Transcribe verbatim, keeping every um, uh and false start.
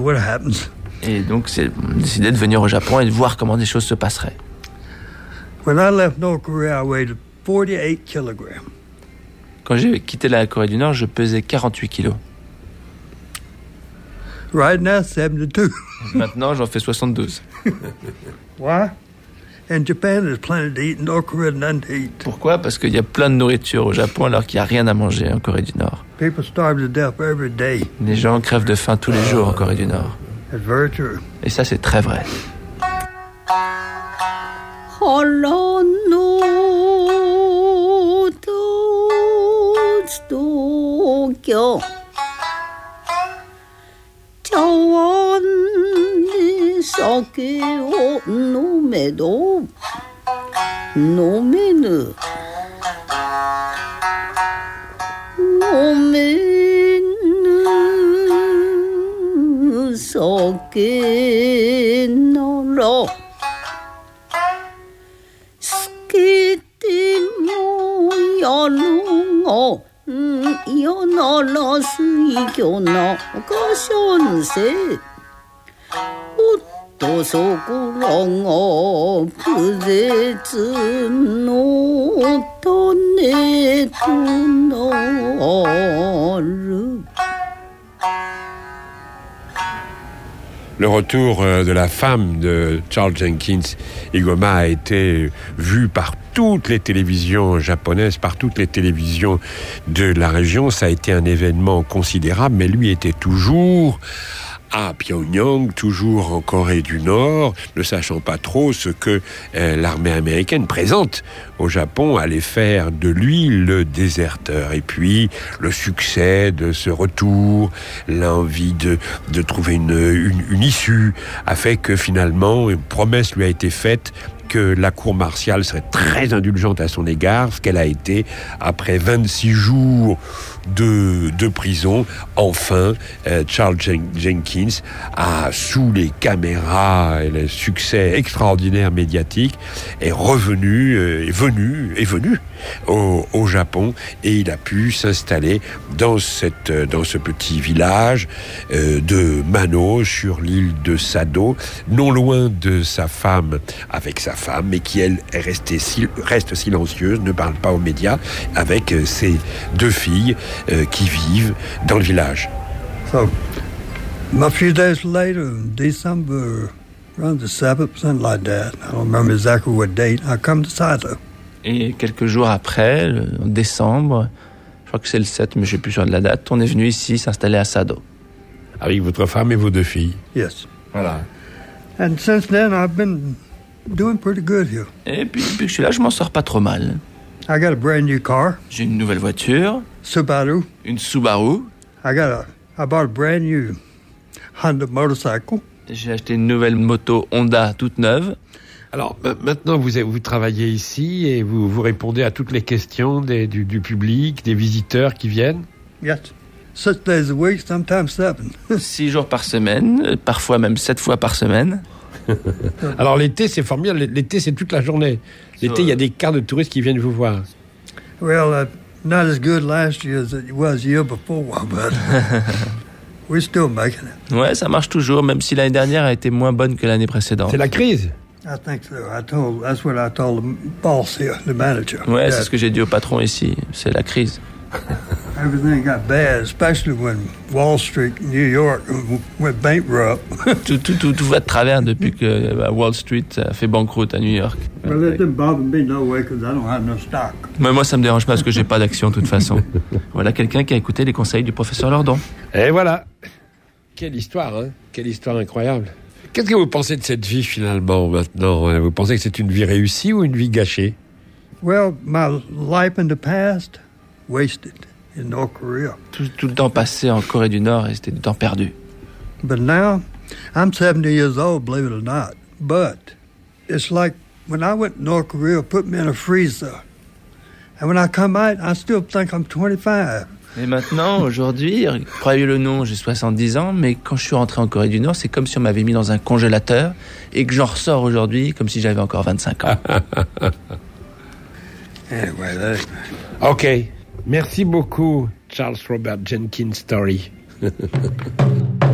what happens. Et donc, c'est décidé de venir au Japon et de voir comment des choses se passeraient. When I left North Korea, I weighed forty-eight kilograms. Quand j'ai quitté la Corée du Nord, je pesais quarante-huit kilos. Right now, seventy-two. Maintenant, j'en fais soixante-douze. Why? In Japan, there's plenty to eat. In North Korea, none to eat. Pourquoi? Parce qu'il y a plein de nourriture au Japon alors qu'il n'y a rien à manger en Corée du Nord. People starve to death every day. Les gens crèvent de faim tous les jours en Corée du Nord. That's very true. Et ça, c'est très vrai. Le retour de la femme de Charles Jenkins Igoma a été vu par toutes les télévisions japonaises, par toutes les télévisions de la région. Ça a été un événement considérable, mais lui était toujours à Pyongyang, toujours en Corée du Nord, ne sachant pas trop ce que euh, l'armée américaine présente au Japon allait faire de lui le déserteur. Et puis, le succès de ce retour, l'envie de, de trouver une, une, une issue, a fait que finalement, une promesse lui a été faite que la cour martiale serait très indulgente à son égard, ce qu'elle a été après vingt-six jours de, de prison. Enfin, euh, Charles Jen- Jenkins a, sous les caméras et le succès extraordinaire médiatique, est revenu, euh, est venu, est venu au, au Japon, et il a pu s'installer dans cette, dans ce petit village euh, de Mano, sur l'île de Sado, non loin de sa femme, avec sa femme, mais qui, elle, est restée, reste silencieuse, ne parle pas aux médias, avec euh, ses deux filles euh, qui vivent dans le village. So, a few days later, in December, around the seventh, something like that, I don't remember exactly what date, I come to Sato. Et quelques jours après, en décembre, je crois que c'est le sept, mais je ne suis plus sûr de la date, on est venu ici s'installer à Sado. Avec votre femme et vos deux filles. Yes. Voilà. And since then, I've been doing pretty good here. Et puis depuis que je suis là, je m'en sors pas trop mal. I got a brand new car. J'ai une nouvelle voiture. Subaru. Une Subaru. I got a, I bought a brand new Honda motorcycle. J'ai acheté une nouvelle moto Honda toute neuve. Alors maintenant, vous, vous travaillez ici et vous, vous répondez à toutes les questions des, du, du public, des visiteurs qui viennent. Yes. Six days a week, sometimes seven. Six jours par semaine, parfois même sept fois par semaine. Alors l'été, c'est formidable. L'été, c'est toute la journée. L'été, il y a des quarts de touristes qui viennent vous voir. Well, uh, not as good last year as it was the year before, but we're still making it. Ouais, ça marche toujours, même si l'année dernière a été moins bonne que l'année précédente. C'est la crise. I think so. I told, that's what I told the boss here, the manager. Ouais, Yeah. c'est ce que j'ai dit au patron ici. C'est la crise. Everything got bad, especially when Wall Street, New York, went bankrupt. tout, tout, tout, tout va de travers depuis que bah, Wall Street a fait banqueroute à New York. Well, that didn't bother me no way because I don't have no stock. Mais moi, ça me dérange pas parce que j'ai pas d'action de toute façon. Voilà quelqu'un qui a écouté les conseils du professeur Lordon. Et voilà. Quelle histoire, hein? Quelle histoire incroyable. Qu'est-ce que vous pensez de cette vie finalement maintenant? Vous pensez que c'est une vie réussie ou une vie gâchée? Well, my life in the past, wasted in North Korea. Tout, tout le temps passé en Corée du Nord et c'était du temps perdu. But now, I'm seventy years old, believe it or not. But it's like when I went to North Korea, put me in a freezer. And when I come out, I still think I'm twenty-five. Et maintenant, aujourd'hui, croyez-le ou non, j'ai soixante-dix ans, mais quand je suis rentré en Corée du Nord, c'est comme si on m'avait mis dans un congélateur et que j'en ressors aujourd'hui comme si j'avais encore vingt-cinq ans. Anyway, that... Ok. Merci beaucoup, Charles Robert Jenkins Story.